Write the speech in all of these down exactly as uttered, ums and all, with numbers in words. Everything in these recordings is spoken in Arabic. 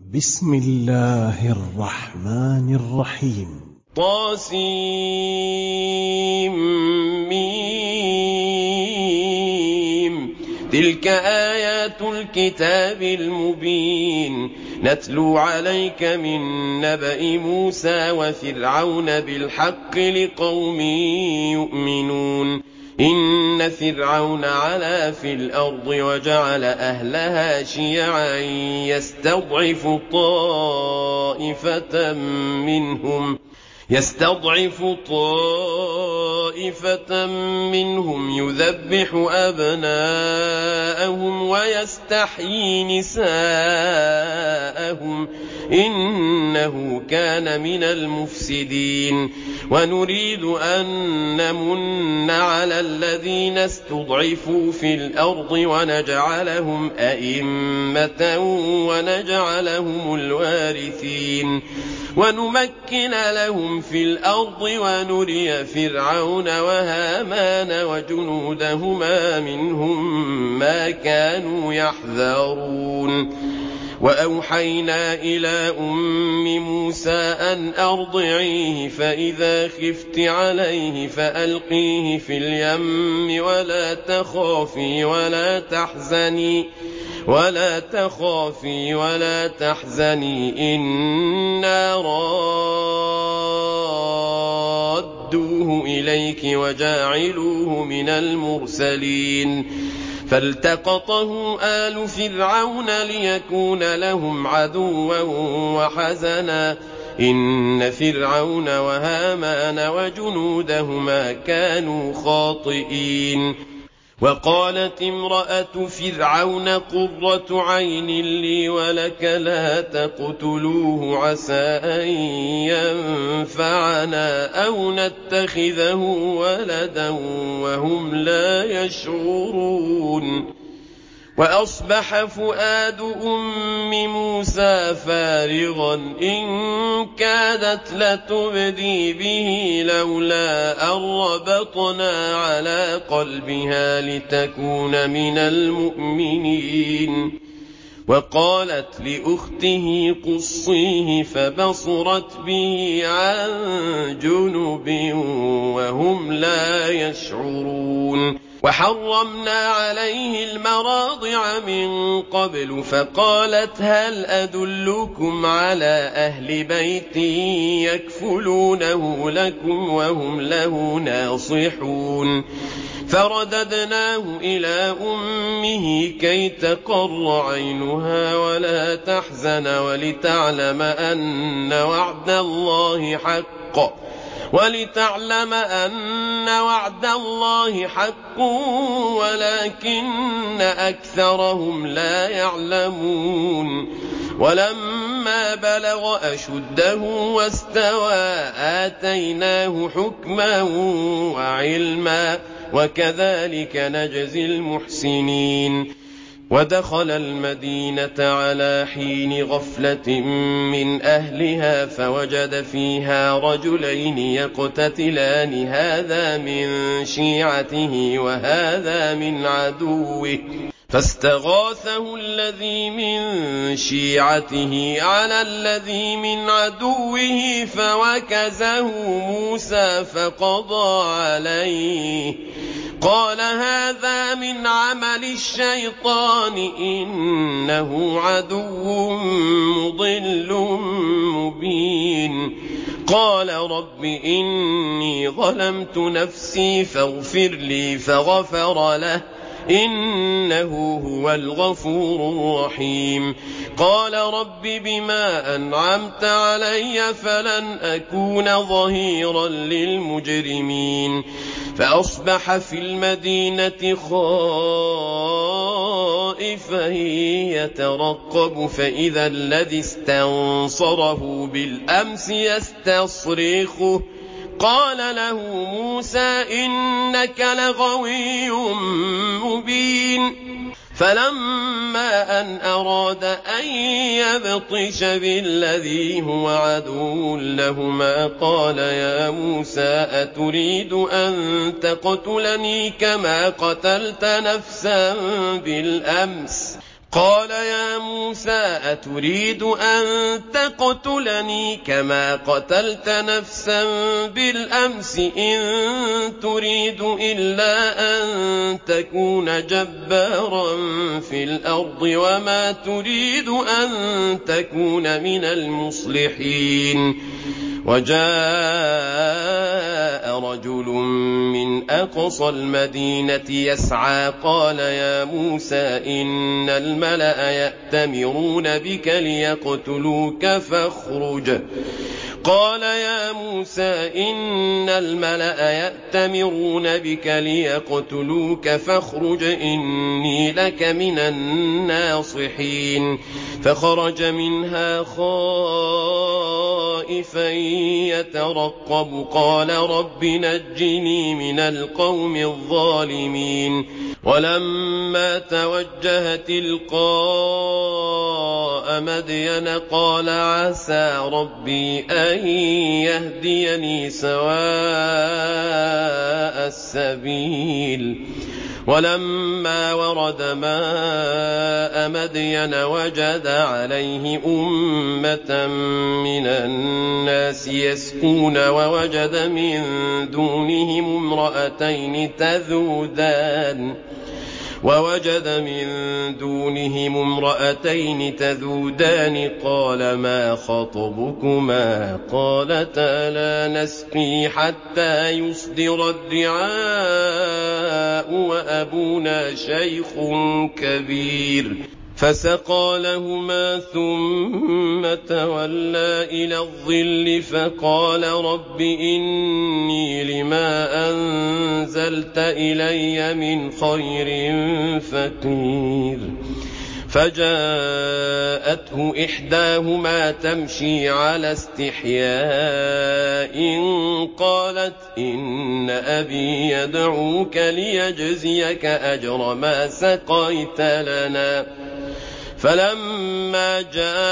بسم الله الرحمن الرحيم. طاسيم. تلك آيات الكتاب المبين نتلو عليك من نبأ موسى وفرعون بالحق لقوم يؤمنون. إن فرعون علا في الأرض وجعل أهلها شيعا يستضعف طائفة منهم يستضعف طائفة منهم يذبح أبناءهم ويستحيي نساءهم إنه كان من المفسدين. ونريد أن نمن على الذين استضعفوا في الأرض ونجعلهم أئمة ونجعلهم الوارثين ونمكن لهم في الأرض ونري فرعون وهامان وجنودهما منهم ما كانوا يحذرون. وأوحينا إلى أم موسى أن أرضعيه فإذا خفت عليه فألقيه في اليم ولا تخافي ولا تحزني ولا تخافي ولا تحزني إنا رادوه إليك وجاعلوه من المرسلين. فالتقطه آل فرعون ليكون لهم عدوا وحزنا إن فرعون وهامان وجنودهما كانوا خاطئين. وقالت امرأة فرعون قرة عين لي ولك لا تقتلوه عسى أن ينفعنا أو نتخذه ولدا وهم لا يشعرون. وأصبح فؤاد أم موسى فارغا إن كادت لتبدي به لولا أن ربطنا على قلبها لتكون من المؤمنين. وقالت لأخته قصيه فبصرت به عن جنب وهم لا يشعرون. وحرمنا عليه المراضع من قبل فقالت هل أدلكم على أهل بيت يكفلونه لكم وهم له ناصحون. فرددناه إلى أمه كي تقر عينها ولا تحزن ولتعلم أن وعد الله حق ولتعلم أن وعد الله حق ولكن أكثرهم لا يعلمون. ولما بلغ أشده واستوى آتيناه حكما وعلما وكذلك نجزي المحسنين. ودخل المدينة على حين غفلة من أهلها فوجد فيها رجلين يقتتلان هذا من شيعته وهذا من عدوه فاستغاثه الذي من شيعته على الذي من عدوه فوكزه موسى فقضى عليه قال هذا من عمل الشيطان إنه عدو مضل مبين. قال رب إني ظلمت نفسي فاغفر لي فغفر له إنه هو الغفور الرحيم. قال رب بما أنعمت علي فلن أكون ظهيرا للمجرمين. فأصبح في المدينة خائفا يترقب فإذا الذي استنصره بالأمس يستصرخه قال له موسى إنك لغوي مبين. فلما أن أراد أن يبطش بالذي هو عدو لهما قال يا موسى أتريد أن تقتلني كما قتلت نفسا بالأمس قال يا موسى أتريد أن تقتلني كما قتلت نفسا بالأمس إن تريد إلا أن تكون جبارا في الأرض وما تريد أن تكون من المصلحين وجاء رجل من أقصى المدينة يسعى قال يا موسى إن الملأ يأتمرون بك ليقتلوك فاخرج قال يا موسى إن الملأ يأتمرون بك ليقتلوك فاخرج إني لك من الناصحين فخرج منها خائفا يترقب قال رب نجني من القوم الظالمين ولما توجه تلقاء مدين قال عسى ربي أن يهديني سواء السبيل ولما ورد ماء مدين وجد عليه أمة من الناس يسقون ووجد من دونهم امرأتين تذودان ووجد من دونهم امرأتين تذودان قال ما خطبكما قالتا لا نسقي حتى يصدر الرعاء وأبونا شيخ كبير فسقى لهما ثم تولى إلى الظل فقال رب إني لما أنزلت إلي من خير فقير فجاءته إحداهما تمشي على استحياء قالت إن أبي يدعوك ليجزيك أجر ما سقيت لنا فلما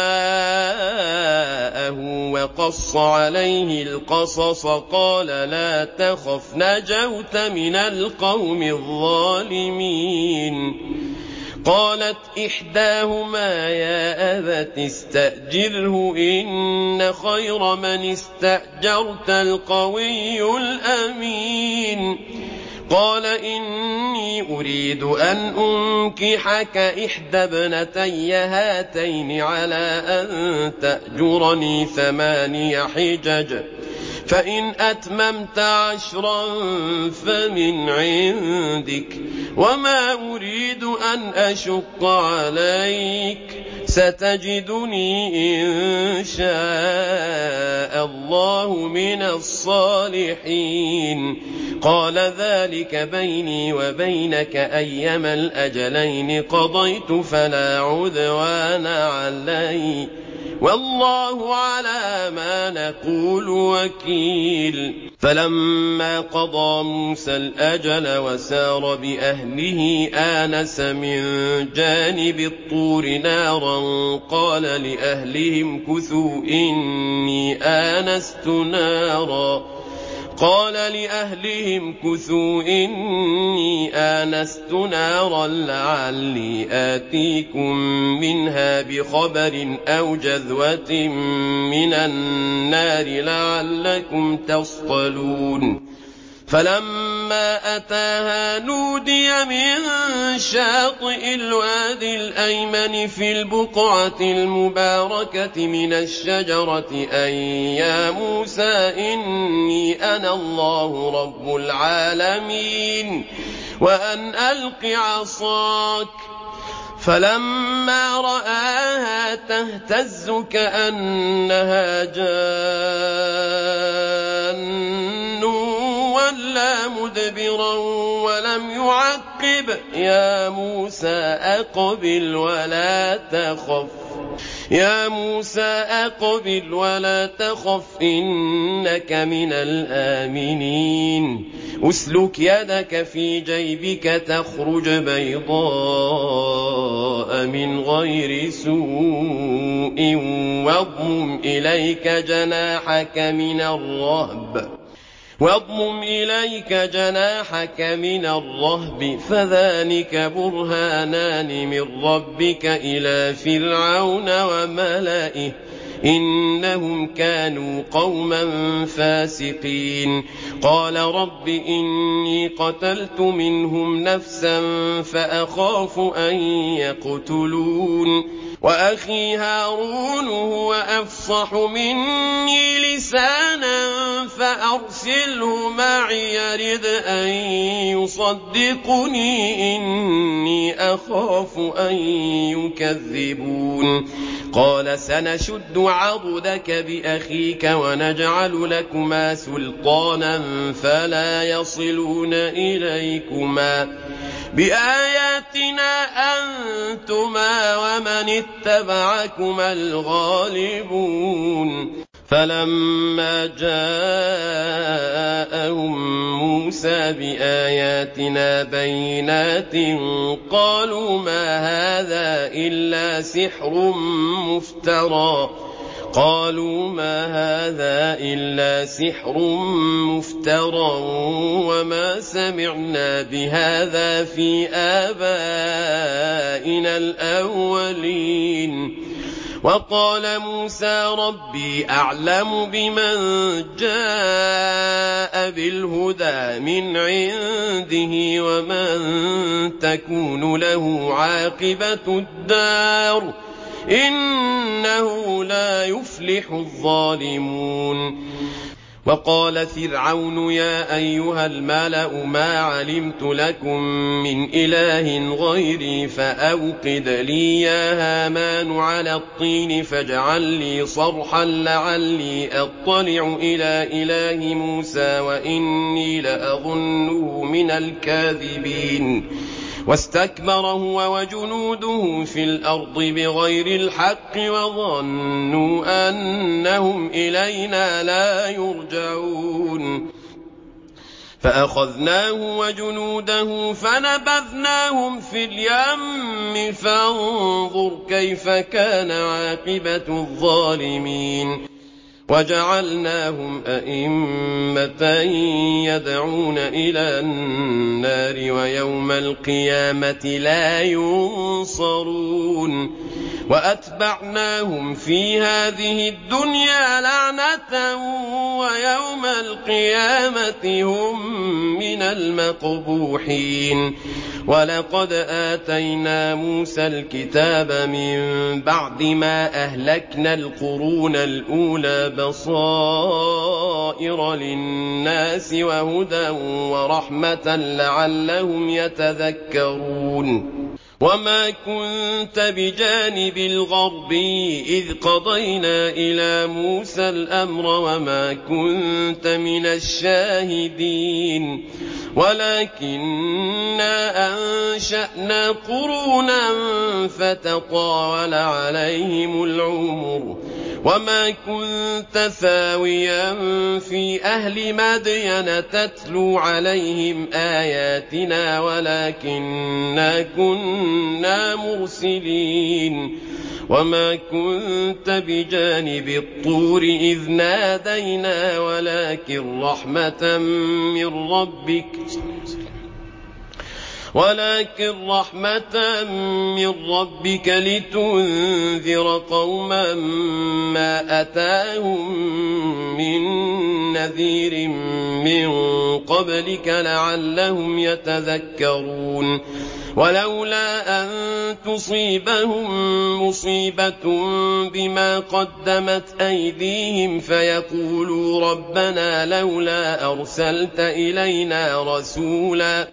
جاءه وقص عليه القصص قال لا تخف نجوت من القوم الظالمين قالت إحداهما يا أبت استأجره إن خير من استأجرت القوي الأمين قال إني أريد أن أنكحك إحدى ابنتي هاتين على أن تأجرني ثماني حجج فإن أتممت عشرا فمن عندك وما أريد أن أشق عليك ستجدني إن شاء الله من الصالحين قال ذلك بيني وبينك أيما الأجلين قضيت فلا عدوان علي والله على ما نقول وكيل فلما قضى موسى الأجل وسار بأهله آنس من جانب الطور نارا قال لأهلهم كثوا إني آنست نارا قال لأهلهم كثوا إني آنست نارا لعلي آتيكم منها بخبر أو جذوة من النار لعلكم تصطلون فلما أتاها نودي من شاطئ الوادي الأيمن في البقعة المباركة من الشجرة أن يا موسى إني أنا الله رب العالمين وأن ألق عصاك فلما رآها تهتز كأنها جان ولا مدبرا ولم يعقب يا موسى أقبل ولا تخف يا موسى أقبل ولا تخف إنك من الآمنين أسلك يدك في جيبك تخرج بيضاء من غير سوء واضمم إليك جناحك من الرهب واضمم إليك جناحك من الرهب فذلك برهانان من ربك إلى فرعون وملئه إنهم كانوا قوما فاسقين قال رب إني قتلت منهم نفسا فأخاف أن يقتلون وأخي هارون هو أفصح مني لسانا فأرسله معي يرد أن يصدقني إني أخاف أن يكذبون قال سنشد عضدك بأخيك ونجعل لكما سلطانا فلا يصلون إليكما بآياتنا أنتما ومن اتبعكما الغالبون فلما جاءهم موسى بآياتنا بينات قالوا ما هذا إلا سحر مفترى قالوا ما هذا إلا سحر مفترى وما سمعنا بهذا في آبائنا الأولين وقال موسى ربي أعلم بمن جاء بالهدى من عنده ومن تكون له عاقبة الدار إنه لا يفلح الظالمون وقال فرعون يا أيها الملأ ما علمت لكم من إله غيري فأوقد لي يا هامان على الطين فاجعل لي صرحا لعلي أطلع إلى إله موسى وإني لأظنه من الكاذبين واستكبر هو وجنوده في الأرض بغير الحق وظنوا أنهم إلينا لا يرجعون فأخذناه وجنوده فنبذناهم في اليم فانظر كيف كان عاقبة الظالمين وجعلناهم أئمة يدعون إلى النار ويوم القيامة لا ينصرون وأتبعناهم في هذه الدنيا لعنة ويوم القيامة هم من المقبوحين ولقد آتينا موسى الكتاب من بعد ما أهلكنا القرون الأولى بصائر للناس وهدى ورحمة لعلهم يتذكرون وما كنت بجانب الغربي إذ قضينا إلى موسى الأمر وما كنت من الشاهدين ولكننا أنشأنا قرونا فتطاول عليهم العمر وما كنت ثاويا في أهل مدين تتلو عليهم آياتنا ولكننا كنا مرسلين وما كنت بجانب الطور إذ نادينا ولكن رحمة من ربك ولكن رحمة من ربك لتنذر قوما ما أتاهم من نذير من قبلك لعلهم يتذكرون ولولا أن تصيبهم مصيبة بما قدمت أيديهم فيقولوا ربنا لولا أرسلت إلينا رسولا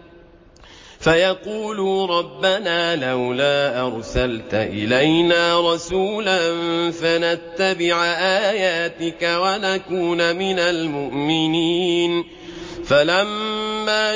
فيقولوا ربنا لولا أرسلت إلينا رسولا فنتبع آياتك ونكون من المؤمنين فلما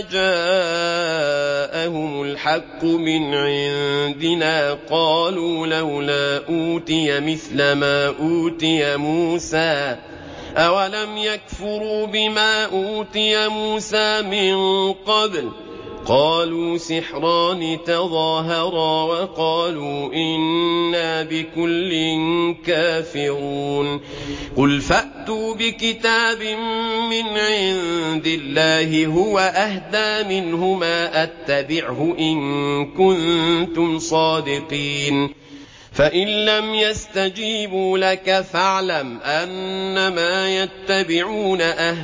جاءهم الحق من عندنا قالوا لولا أوتي مثل ما أوتي موسى أولم يكفروا بما أوتي موسى من قبل قالوا سحران تظاهرا وقالوا إنا بكل كافرون قل فأتوا بكتاب من عند الله هو أهدى منهما أتبعه إن كنتم صادقين فإن لم يستجيبوا لك فاعلم أنما يتبعون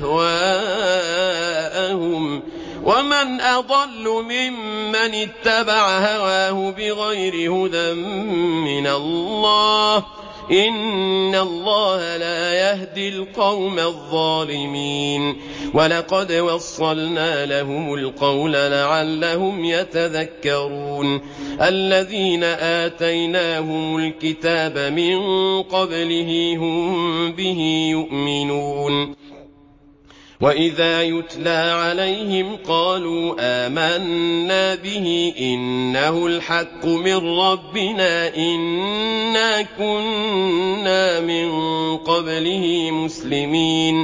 أهواءهم ومن أضل ممن اتبع هواه بغير هدى من الله إن الله لا يهدي القوم الظالمين ولقد وصلنا لهم القول لعلهم يتذكرون الذين آتيناهم الكتاب من قبله هم به يؤمنون وإذا يتلى عليهم قالوا آمنا به إنه الحق من ربنا إنا كنا من قبله مسلمين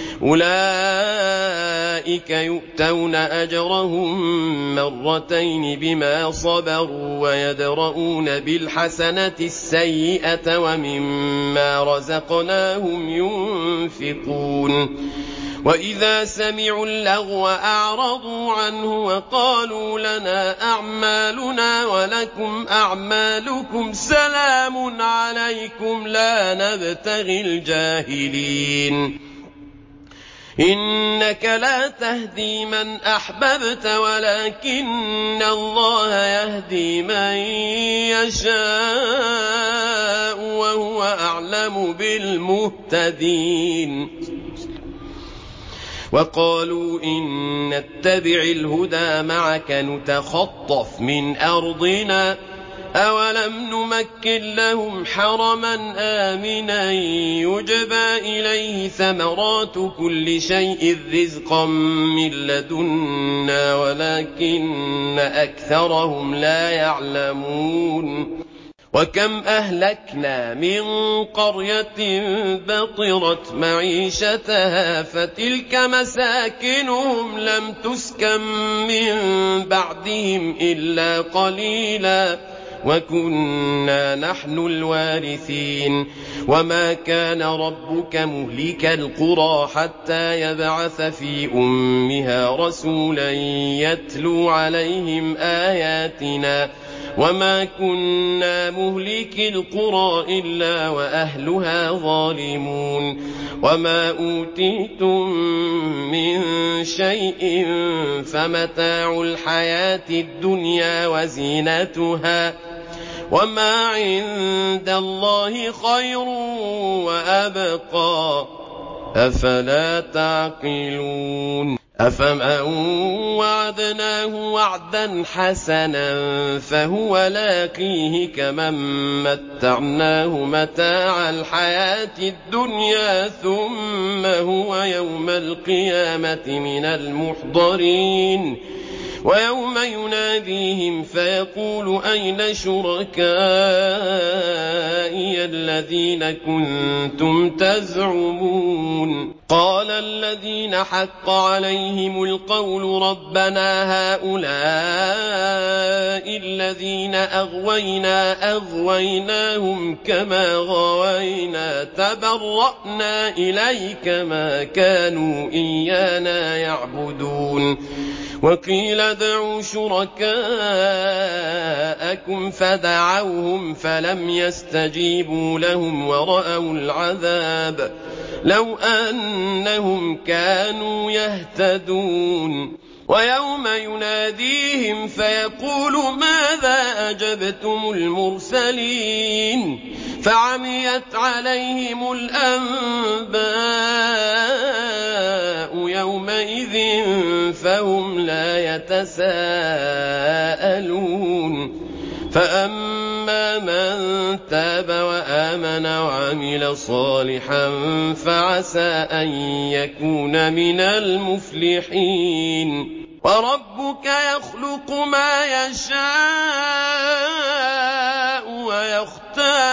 أولئك يؤتون أجرهم مرتين بما صبروا ويدرؤون بالحسنة السيئة ومما رزقناهم ينفقون وإذا سمعوا اللغو أعرضوا عنه وقالوا لنا أعمالنا ولكم أعمالكم سلام عليكم لا نبتغي الجاهلين إنك لا تهدي من أحببت ولكن الله يهدي من يشاء وهو أعلم بالمهتدين وقالوا إن نتبع الهدى معك نتخطف من أرضنا أولم نمكن لهم حرما آمنا يجبى إليه ثمرات كل شيء رزقا من لدنا ولكن أكثرهم لا يعلمون وكم أهلكنا من قرية بطرت معيشتها فتلك مساكنهم لم تسكن من بعدهم إلا قليلا وكنا نحن الوارثين وما كان ربك مهلك القرى حتى يبعث في أمها رسولا يتلو عليهم آياتنا وما كنا مهلك القرى إلا وأهلها ظالمون وما أوتيتم من شيء فمتاع الحياة الدنيا وزينتها وما عند الله خير وأبقى أفلا تعقلون أفمن وعدناه وعدا حسنا فهو لاقيه كمن متعناه متاع الحياة الدنيا ثم هو يوم القيامة من المحضرين ويوم يناديهم فيقول أين شركائي الذين كنتم تزعمون قال الذين حق عليهم القول ربنا هؤلاء الذين أغوينا أغويناهم كما غوينا تبرأنا إليك ما كانوا إيانا يعبدون وقيل ادعوا شركاءكم فدعوهم فلم يستجيبوا لهم ورأوا العذاب لو أنهم كانوا يهتدون ويوم يناديهم فيقول ماذا أجبتم المرسلين فعميت عليهم الأنباء يومئذ فهم لا يتساءلون فأما من تاب وآمن وعمل صالحا فعسى أن يكون من المفلحين وربك يخلق ما يشاء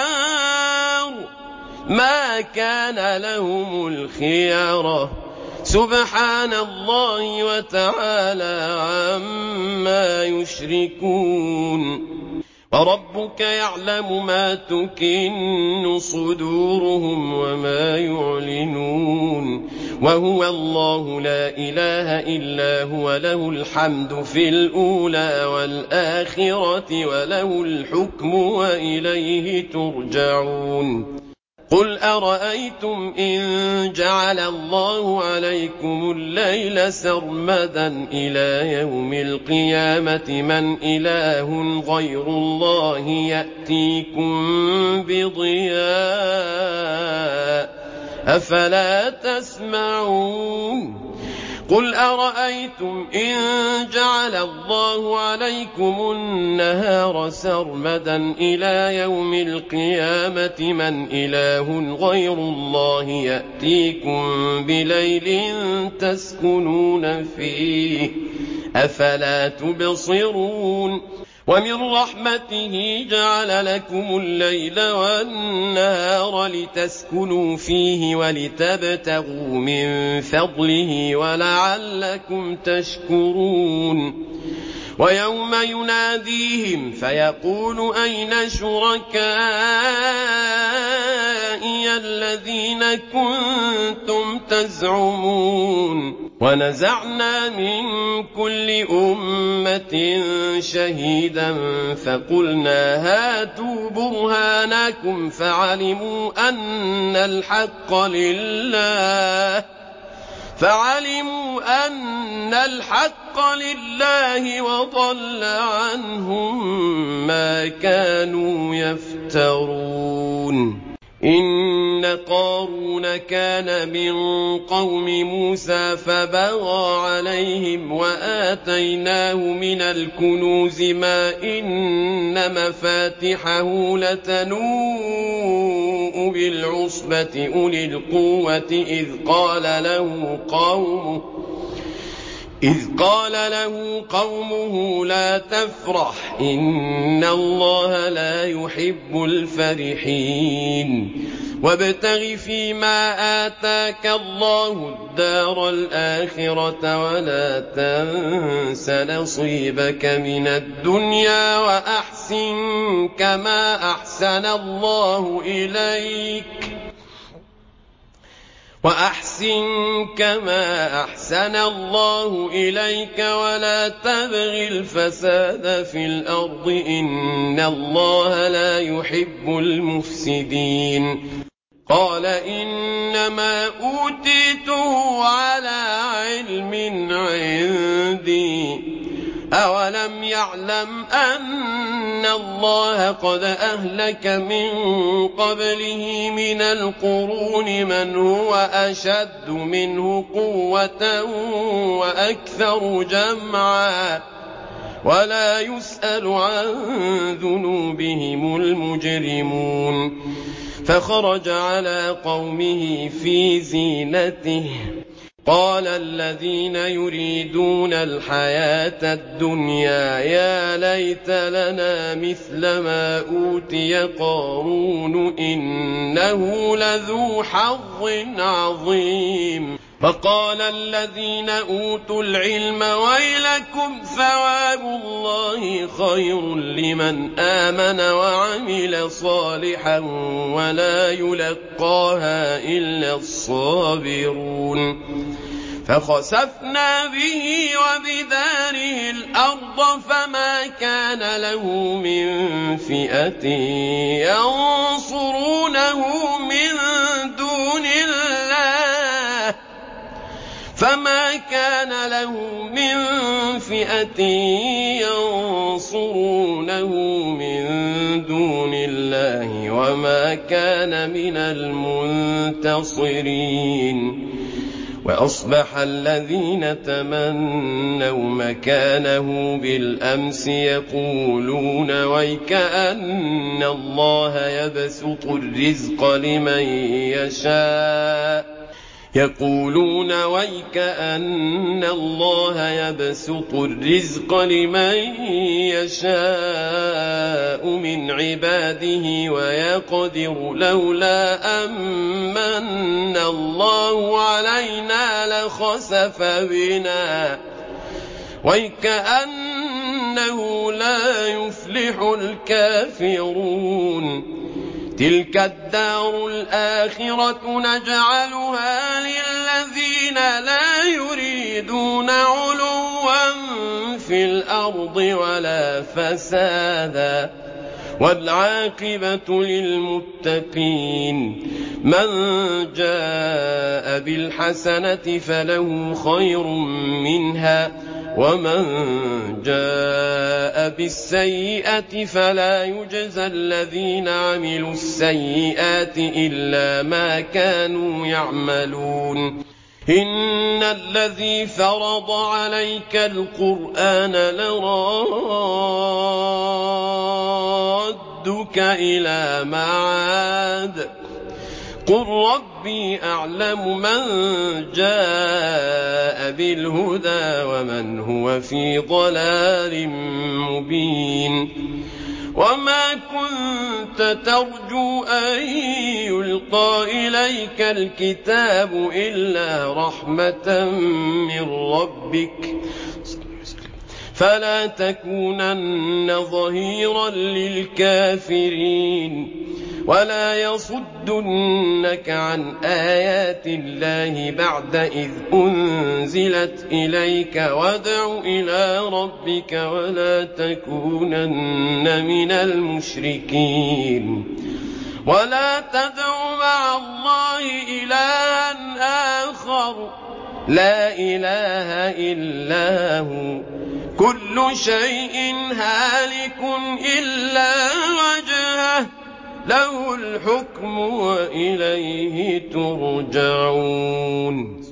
ويختار ما كان لهم الخيرة سبحان الله وتعالى عما يشركون وربك يعلم ما تكن صدورهم وما يعلنون وهو الله لا إله إلا هو له الحمد في الأولى والآخرة وله الحكم وإليه ترجعون قل أرأيتم إن جعل الله عليكم الليل سرمدا إلى يوم القيامة من إله غير الله يأتيكم بضياء أفلا تسمعون قل أرأيتم إن جعل الله عليكم النهار سرمدا إلى يوم القيامة من إله غير الله يأتيكم بليل تسكنون فيه أفلا تبصرون ومن رحمته جعل لكم الليل والنهار لتسكنوا فيه ولتبتغوا من فضله ولعلكم تشكرون ويوم يناديهم فيقول أين شركائي الذين كنتم تزعمون ونزعنا من كل أمة شهيدا فقلنا هاتوا برهانكم فعلموا أن الحق لله فعلموا أن الحق لله وضل عنهم ما كانوا يفترون إن قارون كان من قوم موسى فبغى عليهم وآتيناه من الكنوز ما إن مفاتحه لتنوء بالعصبة أولي القوة إذ قال له قومه إذ قال له قومه لا تفرح إن الله لا يحب الفرحين وابتغ فيما آتاك الله الدار الآخرة ولا تنس نصيبك من الدنيا وأحسن كما أحسن الله إليك وأحسن كما أحسن الله إليك ولا تبغ الفساد في الأرض إن الله لا يحب المفسدين قال إنما أوتيته على علم عندي أولم يعلم أن الله قد أهلك من قبله من القرون من هو أشد منه قوة وأكثر جمعا ولا يسأل عن ذنوبهم المجرمون فخرج على قومه في زينته قال الذين يريدون الحياة الدنيا يا ليت لنا مثل ما أوتي قارون إنه لذو حظ عظيم فقال الذين أوتوا العلم ويلكم ثواب الله خير لمن آمن وعمل صالحا ولا يلقاها إلا الصابرون فخسفنا به وبداره الأرض فما كان له من فئة ينصرونه من دون الله فما كان له من فئة ينصرونه من دون الله وما كان من المنتصرين وأصبح الذين تمنوا مكانه بالأمس يقولون ويكأن الله يبسط الرزق لمن يشاء يقولون ويك أن الله يبسط الرزق لمن يشاء من عباده ويقدر لولا أمن الله علينا لخسف بنا ويكأنه لا يفلح الكافرون تلك الدار الآخرة نجعلها للذين لا يريدون علوا في الأرض ولا فسادا والعاقبة للمتقين من جاء بالحسنة فله خير منها ومن جاء بالسيئة فلا يجزى الذين عملوا السيئات إلا ما كانوا يعملون إن الذي فرض عليك القرآن لرادك إلى معاد قل ربي أعلم من جاء بالهدى ومن هو في ضلال مبين وما كنت ترجو أن يلقى إليك الكتاب إلا رحمة من ربك فلا تكونن ظهيرا للكافرين ولا يصدنك عن آيات الله بعد إذ أنزلت إليك وادع إلى ربك ولا تكونن من المشركين ولا تدع مع الله إلها آخر لا إله إلا هو كل شيء هالك إلا وجهه له الحكم وإليه ترجعون.